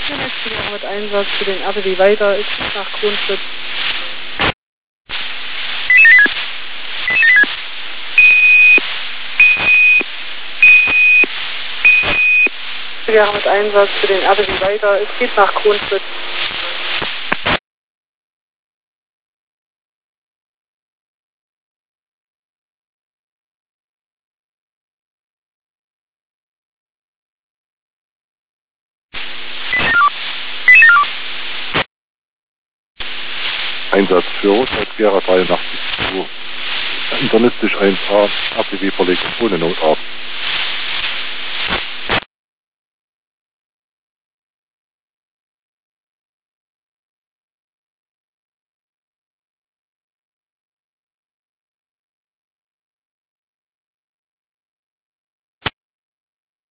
Der nächste Jahr mit Einsatz für den RBW weiter, ist nach Kronschwitz. Ja, mit Einsatz für den RBW weiter, es geht nach Kronschwitz. Einsatz für Rotheit Gera 83 Uhr. Internistisch 1A, APW verlegt ohne Notarzt.